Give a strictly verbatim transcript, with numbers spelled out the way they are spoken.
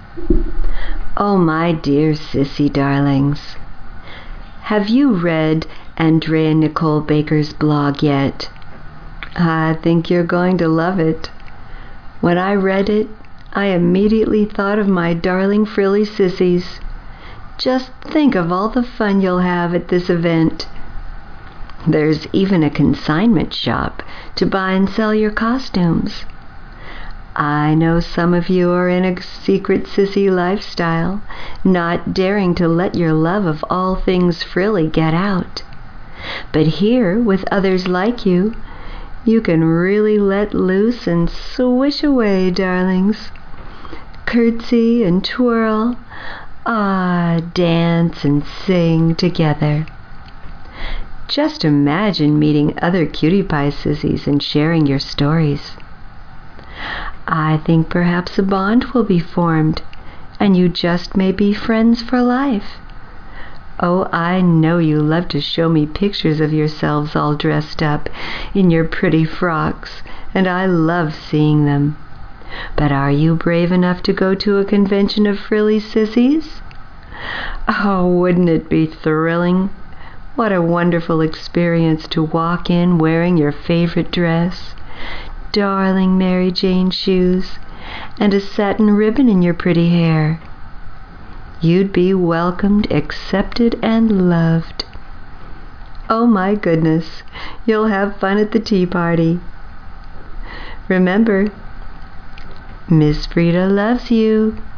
Oh, my dear sissy darlings, have you read Andrea Nicole Baker's blog yet? I think you're going to love it. When I read it, I immediately thought of my darling frilly sissies. Just think of all the fun you'll have at this event. There's even a consignment shop to buy and sell your costumes. I know some of you are in a secret sissy lifestyle, not daring to let your love of all things frilly get out. But here, with others like you, you can really let loose and swish away, darlings. Curtsy and twirl, ah, dance and sing together. Just imagine meeting other cutie pie sissies and sharing your stories. I think perhaps a bond will be formed, and you just may be friends for life. Oh, I know you love to show me pictures of yourselves all dressed up in your pretty frocks, and I love seeing them. But are you brave enough to go to a convention of frilly sissies? Oh, wouldn't it be thrilling? What a wonderful experience to walk in wearing your favorite dress, darling Mary Jane shoes, and a satin ribbon in your pretty hair. You'd be welcomed, accepted, and loved. Oh my goodness, you'll have fun at the tea party. Remember, Miss Frida loves you.